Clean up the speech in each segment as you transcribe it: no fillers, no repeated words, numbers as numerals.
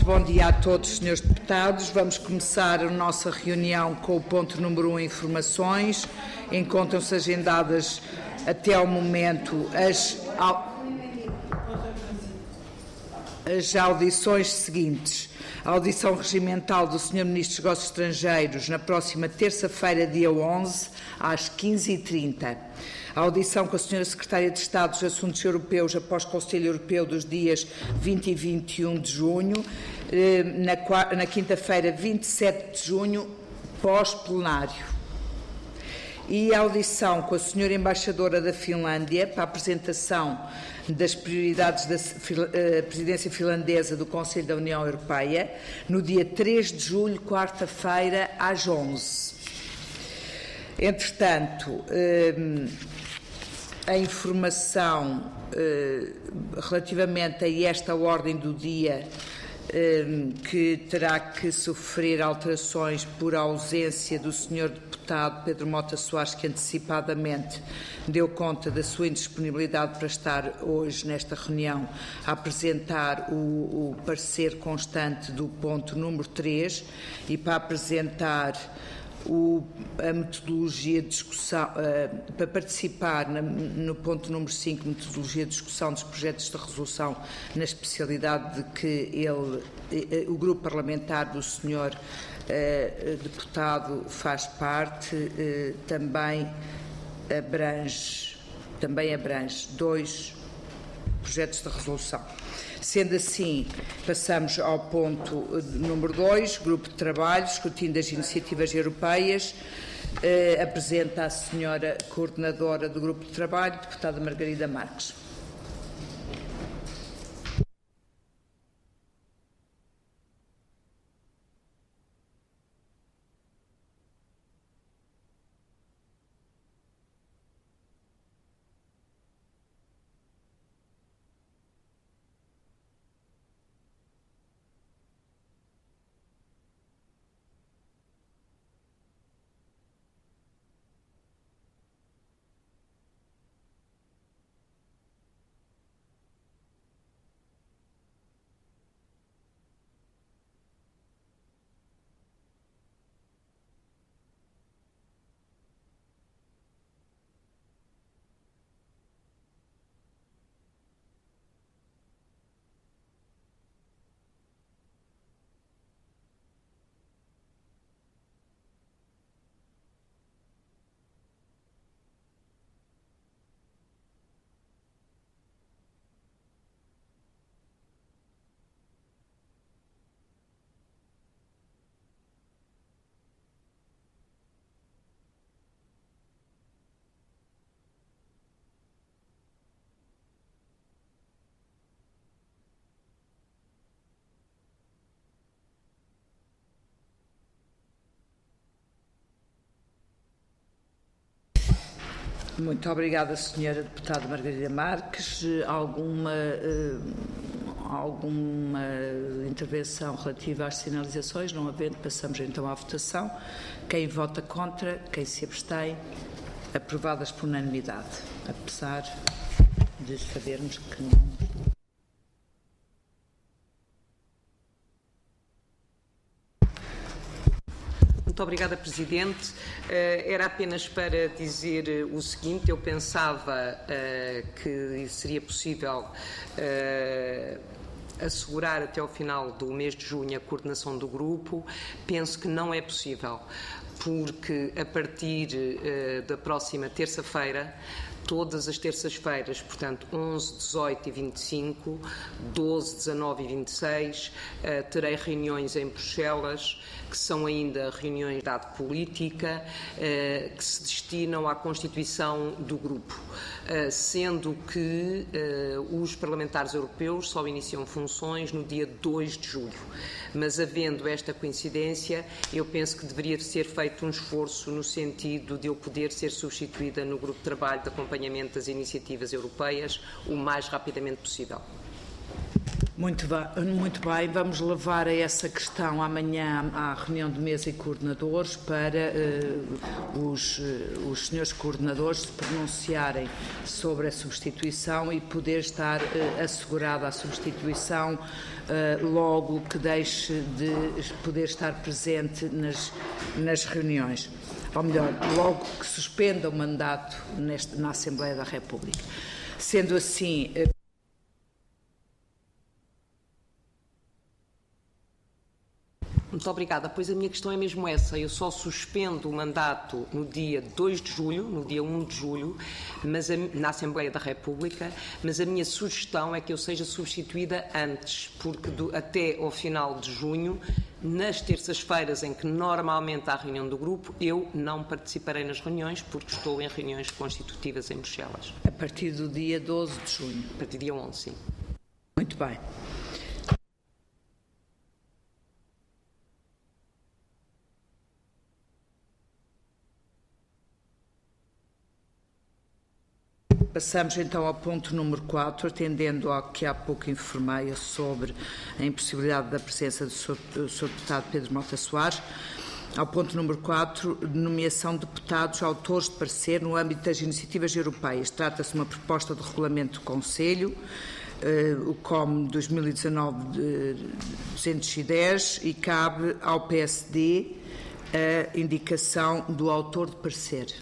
bom dia a todos, senhores deputados. Vamos começar a nossa reunião com o ponto número 1, informações. Encontram-se agendadas até ao momento as audições seguintes. A audição regimental do Sr. Ministro dos Negócios Estrangeiros na próxima terça-feira, dia 11, às 15h30. A audição com a Sra. Secretária de Estado dos Assuntos Europeus após o Conselho Europeu dos dias 20 e 21 de junho, na quinta-feira, 27 de junho, pós-plenário. E a audição com a Sra. Embaixadora da Finlândia para a apresentação das prioridades da presidência finlandesa do Conselho da União Europeia, no dia 3 de julho, quarta-feira, às 11. Entretanto, a informação relativamente a esta ordem do dia, que terá que sofrer alterações por ausência do Sr. Deputado Pedro Mota Soares, que antecipadamente deu conta da sua indisponibilidade para estar hoje nesta reunião a apresentar o parecer constante do ponto número 3 e para apresentar a metodologia de discussão, para participar no ponto número 5, metodologia de discussão dos projetos de resolução na especialidade de que o grupo parlamentar do Sr. Deputado faz parte, também abrange 2 projetos de resolução. Sendo assim, passamos ao ponto número 2, Grupo de Trabalho, escrutínio das iniciativas europeias. Apresenta a senhora coordenadora do Grupo de Trabalho, deputada Margarida Marques. Muito obrigada, Sra. Deputada Margarida Marques. Alguma intervenção relativa às sinalizações? Não havendo, passamos então à votação. Quem vota contra, quem se abstém, aprovadas por unanimidade, apesar de sabermos que não... Muito obrigada, Presidente. Era apenas para dizer o seguinte: eu pensava que seria possível assegurar até ao final do mês de junho a coordenação do grupo. Penso que não é possível, porque a partir da próxima terça-feira, todas as terças-feiras, portanto 11, 18 e 25, 12, 19 e 26, terei reuniões em Bruxelas, que são ainda reuniões de dado política, que se destinam à constituição do grupo, sendo que os parlamentares europeus só iniciam funções no dia 2 de julho. Mas, havendo esta coincidência, eu penso que deveria ser feito um esforço no sentido de eu poder ser substituída no grupo de trabalho de acompanhamento das iniciativas europeias o mais rapidamente possível. Muito bem, vamos levar a essa questão amanhã à reunião de mesa e coordenadores para os senhores coordenadores se pronunciarem sobre a substituição e poder estar assegurada a substituição logo que deixe de poder estar presente nas reuniões. Ou melhor, logo que suspenda o mandato na Assembleia da República. Sendo assim... Muito obrigada. Pois a minha questão é mesmo essa. Eu só suspendo o mandato no dia 2 de julho, no dia 1 de julho, na Assembleia da República, mas a minha sugestão é que eu seja substituída antes, porque até ao final de junho, nas terças-feiras em que normalmente há reunião do grupo, eu não participarei nas reuniões, porque estou em reuniões constitutivas em Bruxelas. A partir do dia 12 de junho? A partir do dia 11, sim. Muito bem. Passamos então ao ponto número 4, atendendo ao que há pouco informei sobre a impossibilidade da presença do Sr. Deputado Pedro Mota Soares. Ao ponto número 4, nomeação de deputados autores de parecer no âmbito das iniciativas europeias. Trata-se de uma proposta de regulamento do Conselho, o COM 2019-210, e cabe ao PSD a indicação do autor de parecer.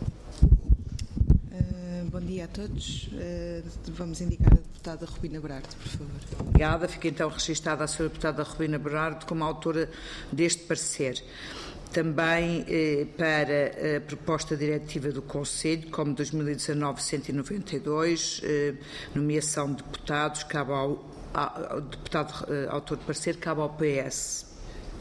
Bom dia a todos. Vamos indicar a deputada Rubina Berardo, por favor. Obrigada. Fica então registada a Sra. Deputada Rubina Berardo como autora deste parecer. Também para a proposta diretiva do Conselho, como 2019-192, nomeação de deputados, cabe ao deputado autor de parecer, cabe ao PS.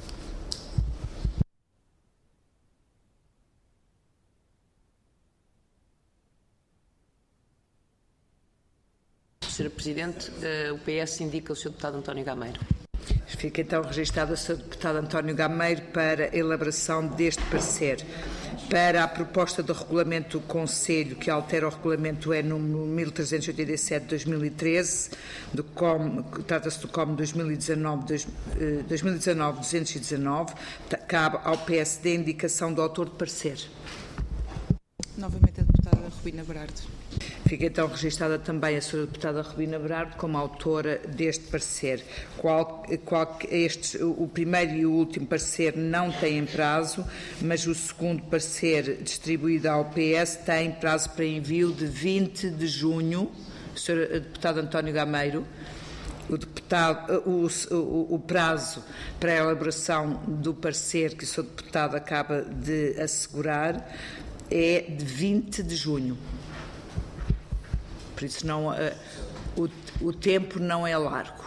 Sra. Presidente, o PS indica o Sr. Deputado António Gameiro. Fica então registado o Sr. Deputado António Gameiro para a elaboração deste parecer. Para a proposta de regulamento do Conselho, que altera o regulamento número 1387-2013, trata-se do COM 2019-219, cabe ao PSD a indicação do autor de parecer. Novamente a deputada Rubina Berardo. Fica então registada também a Sra. Deputada Rubina Berardo como autora deste parecer. O primeiro e o último parecer não têm prazo, mas o segundo parecer distribuído ao PS tem prazo para envio de 20 de junho. Sr. Deputado António Gameiro, o prazo para a elaboração do parecer que o Sr. Deputado acaba de assegurar é de 20 de junho. Por isso o tempo não é largo.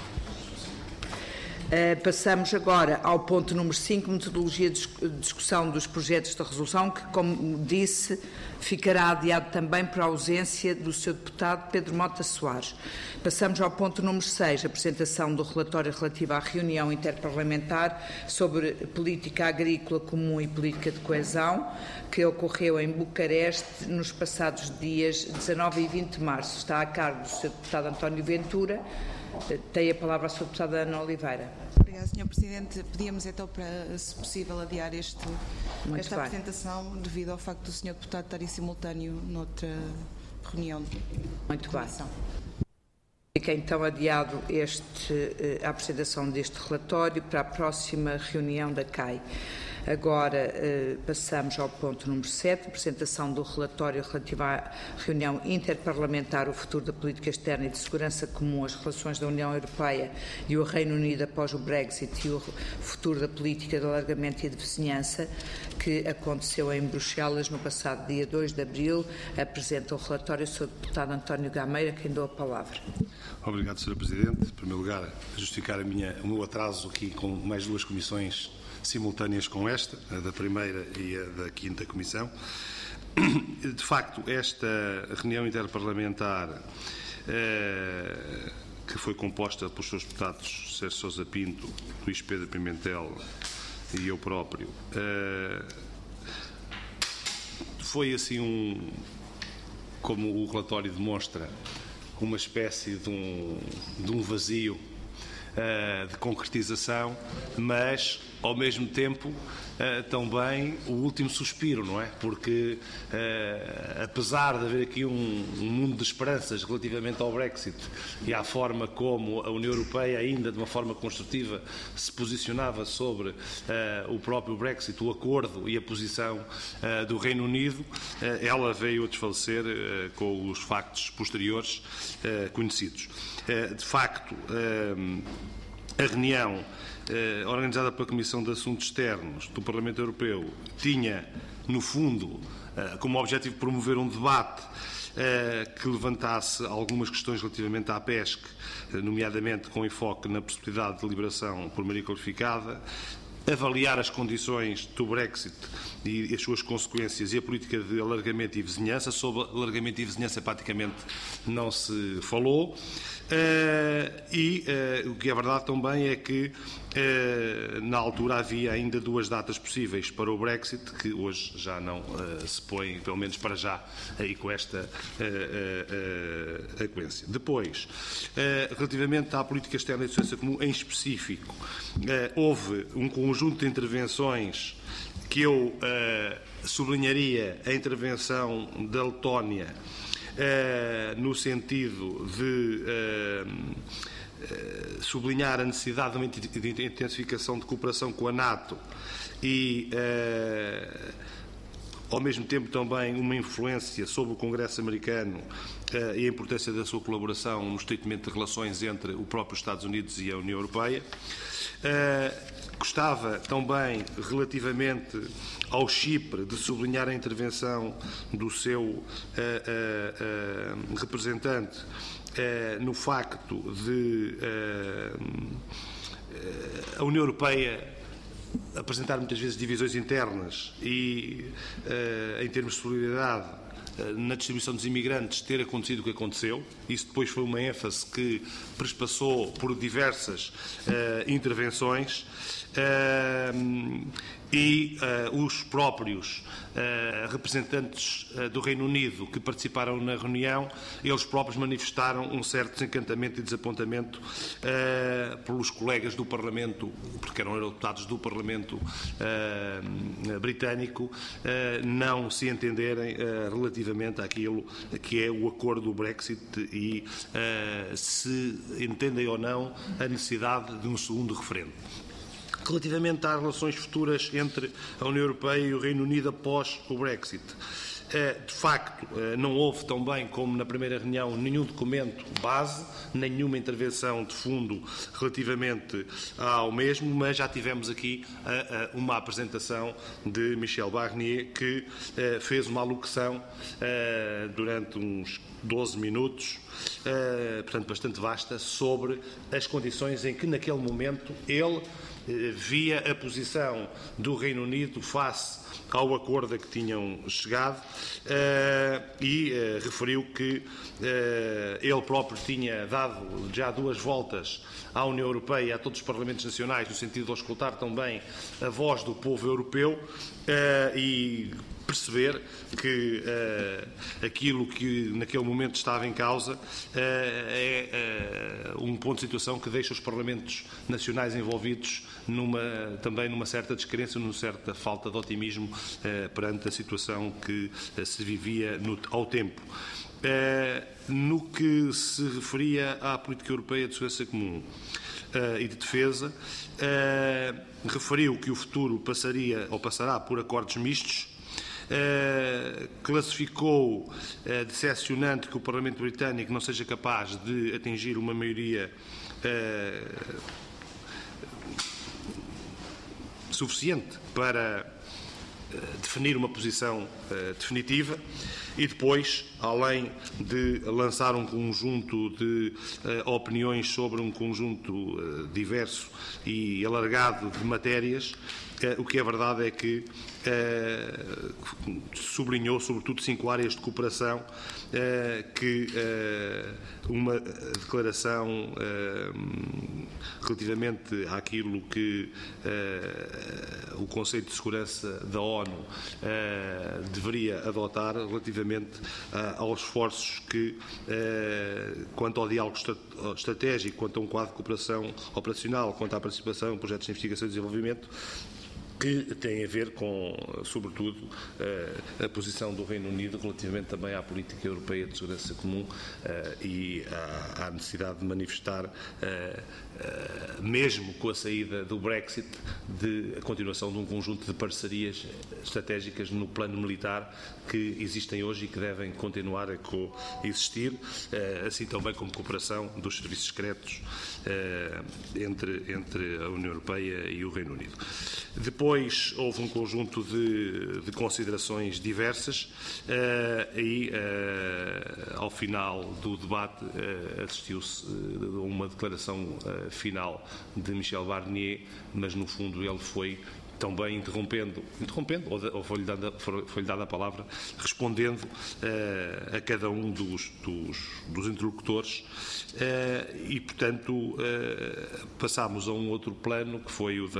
Passamos agora ao ponto número 5, metodologia de discussão dos projetos de resolução, que, como disse, ficará adiado também por ausência do Sr. Deputado Pedro Mota Soares. Passamos ao ponto número 6, apresentação do relatório relativo à reunião interparlamentar sobre política agrícola comum e política de coesão, que ocorreu em Bucareste nos passados dias 19 e 20 de março. Está a cargo do Sr. Deputado António Ventura. Tem a palavra a Sra. Deputada Ana Oliveira. Obrigada, Sr. Presidente. Pedíamos então para, se possível, adiar esta apresentação devido ao facto do Sr. Deputado estar em simultâneo noutra reunião. Muito bem. Fica então adiado a apresentação deste relatório para a próxima reunião da CAI. Agora passamos ao ponto número 7, apresentação do relatório relativo à reunião interparlamentar, o futuro da política externa e de segurança comum, as relações da União Europeia e o Reino Unido após o Brexit e o futuro da política de alargamento e de vizinhança, que aconteceu em Bruxelas no passado dia 2 de abril. Apresenta o relatório o Sr. Deputado António Gameiro, a quem dou a palavra. Obrigado, Sr. Presidente. Em primeiro lugar, justificar o meu atraso aqui com mais duas comissões simultâneas com esta, a da primeira e a da quinta comissão. De facto, esta reunião interparlamentar, que foi composta pelos seus deputados Sérgio Sousa Pinto, Luís Pedro Pimentel e eu próprio, foi assim como o relatório demonstra, uma espécie de um vazio de concretização, mas ao mesmo tempo também o último suspiro, não é? Porque apesar de haver aqui um mundo de esperanças relativamente ao Brexit e à forma como a União Europeia ainda de uma forma construtiva se posicionava sobre o próprio Brexit, o acordo e a posição do Reino Unido, ela veio a desfalecer com os factos posteriores conhecidos. De facto, a reunião organizada pela Comissão de Assuntos Externos do Parlamento Europeu tinha, no fundo, como objetivo promover um debate que levantasse algumas questões relativamente à pesca, nomeadamente com enfoque na possibilidade de liberação por maioria qualificada, avaliar as condições do Brexit e as suas consequências e a política de alargamento e vizinhança. Sobre alargamento e vizinhança praticamente não se falou. O que é verdade também é que na altura havia ainda 2 datas possíveis para o Brexit, que hoje já não se põem, pelo menos para já, aí com esta sequência. Depois, relativamente à política externa e de segurança comum em específico, houve um conjunto de intervenções que eu sublinharia a intervenção da Letónia no sentido de sublinhar a necessidade de intensificação de cooperação com a NATO e, ao mesmo tempo, também uma influência sobre o Congresso americano e a importância da sua colaboração no estreitamento de relações entre o próprio Estados Unidos e a União Europeia. Gostava também, relativamente ao Chipre, de sublinhar a intervenção do seu representante no facto de a União Europeia apresentar muitas vezes divisões internas e, em termos de solidariedade, na distribuição dos imigrantes, ter acontecido o que aconteceu. Isso depois foi uma ênfase que prespassou por diversas intervenções e os próprios representantes do Reino Unido que participaram na reunião, eles próprios manifestaram um certo desencantamento e desapontamento pelos colegas do Parlamento, porque eram eurodeputados do Parlamento britânico, não se entenderem relativamente àquilo que é o acordo do Brexit e se entendem ou não a necessidade de um segundo referendo. Relativamente às relações futuras entre a União Europeia e o Reino Unido após o Brexit, de facto, não houve também, como na primeira reunião, nenhum documento base, nenhuma intervenção de fundo relativamente ao mesmo, mas já tivemos aqui uma apresentação de Michel Barnier, que fez uma alocução durante uns 12 minutos, portanto bastante vasta, sobre as condições em que naquele momento ele via a posição do Reino Unido face ao acordo a que tinham chegado e referiu que ele próprio tinha dado já 2 voltas à União Europeia e a todos os Parlamentos Nacionais no sentido de escutar também a voz do povo europeu e perceber que aquilo que naquele momento estava em causa é um ponto de situação que deixa os Parlamentos Nacionais envolvidos também numa certa descrença, numa certa falta de otimismo perante a situação que se vivia ao tempo. No que se referia à política europeia de segurança comum e de defesa, referiu que o futuro passará por acordos mistos, classificou decepcionante que o Parlamento Britânico não seja capaz de atingir uma maioria suficiente para definir uma posição definitiva e depois, além de lançar um conjunto de opiniões sobre um conjunto diverso e alargado de matérias, o que é verdade é que sublinhou, sobretudo, 5 áreas de cooperação que uma declaração relativamente àquilo que o Conselho de Segurança da ONU deveria adotar relativamente relativamente aos esforços que, quanto ao diálogo estratégico, quanto a um quadro de cooperação operacional, quanto à participação em projetos de investigação e desenvolvimento, que tem a ver com, sobretudo, a posição do Reino Unido relativamente também à política europeia de segurança comum e à necessidade de manifestar, mesmo com a saída do Brexit, de a continuação de um conjunto de parcerias estratégicas no plano militar que existem hoje e que devem continuar a coexistir, assim também como cooperação dos serviços secretos entre a União Europeia e o Reino Unido. Depois houve um conjunto de considerações diversas e ao final do debate assistiu-se a uma declaração final de Michel Barnier, mas no fundo ele foi também interrompendo ou foi-lhe dada a palavra, respondendo a cada um dos interlocutores e, portanto, passámos a um outro plano, que foi o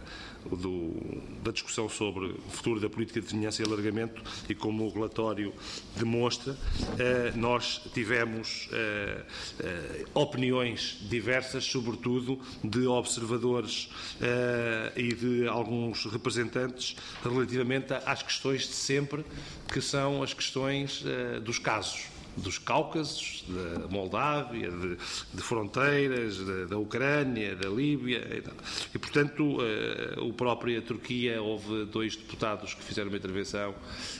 da discussão sobre o futuro da política de vizinhança e alargamento, e como o relatório demonstra, nós tivemos opiniões diversas, sobretudo de observadores e de alguns representantes, relativamente às questões de sempre, que são as questões dos casos, dos Cáucasos, da Moldávia, de fronteiras, da Ucrânia, da Líbia. E, portanto, a própria Turquia, houve 2 deputados que fizeram uma intervenção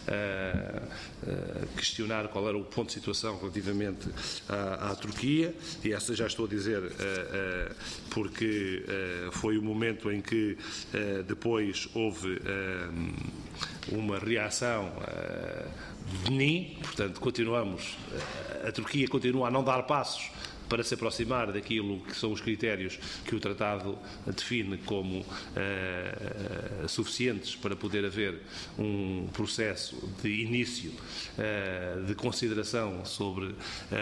a questionar qual era o ponto de situação relativamente à Turquia, e essa já estou a dizer porque foi o momento em que depois houve uma reação de Benin, portanto, a Turquia continua a não dar passos para se aproximar daquilo que são os critérios que o Tratado define como suficientes para poder haver um processo de início de consideração sobre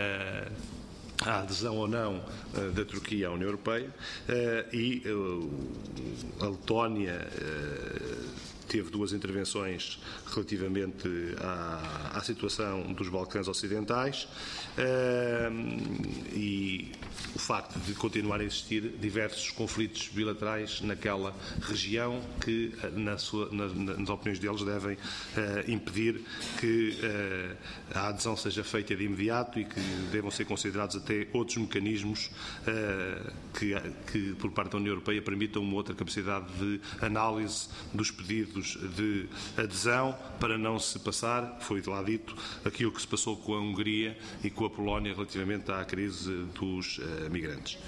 a adesão ou não da Turquia à União Europeia, e a Letónia teve 2 intervenções relativamente à situação dos Balcãs Ocidentais e o facto de continuar a existir diversos conflitos bilaterais naquela região que, nas opiniões deles, devem impedir que a adesão seja feita de imediato e que devam ser considerados até outros mecanismos que por parte da União Europeia, permitam uma outra capacidade de análise dos pedidos de adesão, para não se passar, foi lá dito, aquilo que se passou com a Hungria e com a Polónia relativamente à crise dos migrantes.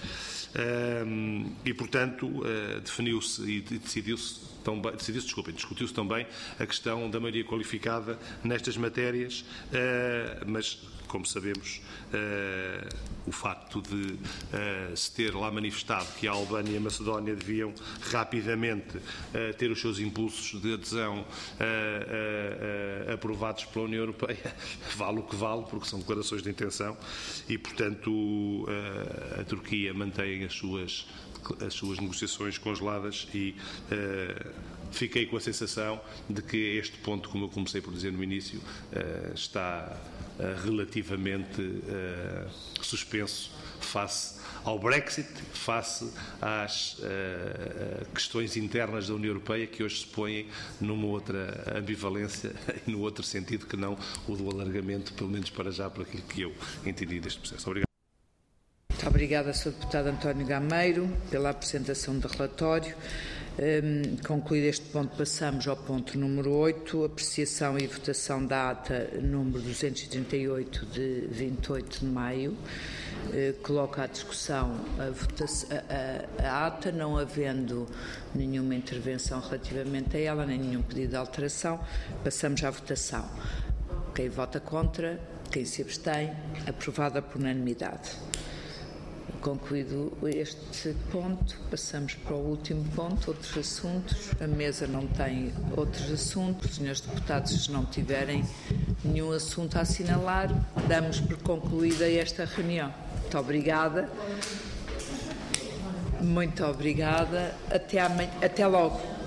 E, portanto, definiu-se e discutiu-se também a questão da maioria qualificada nestas matérias, mas, como sabemos, o facto de se ter lá manifestado que a Albânia e a Macedónia deviam rapidamente ter os seus impulsos de adesão aprovados pela União Europeia, vale o que vale, porque são declarações de intenção e, portanto, a Turquia mantém as suas negociações congeladas e fiquei com a sensação de que este ponto, como eu comecei por dizer no início, está relativamente suspenso face ao Brexit, face às questões internas da União Europeia, que hoje se põem numa outra ambivalência e no outro sentido que não o do alargamento, pelo menos para já, por aquilo que eu entendi deste processo. Obrigado. Muito obrigada, Sr. Deputado António Gameiro, pela apresentação do relatório. Concluído este ponto, passamos ao ponto número 8, apreciação e votação da ata número 238 de 28 de maio. Coloco à discussão a ata, não havendo nenhuma intervenção relativamente a ela, nem nenhum pedido de alteração, passamos à votação. Quem vota contra, quem se abstém, aprovada por unanimidade. Concluído este ponto, passamos para o último ponto, outros assuntos. A mesa não tem outros assuntos. Os senhores deputados, se não tiverem nenhum assunto a assinalar, damos por concluída esta reunião. Muito obrigada. Muito obrigada. Até logo.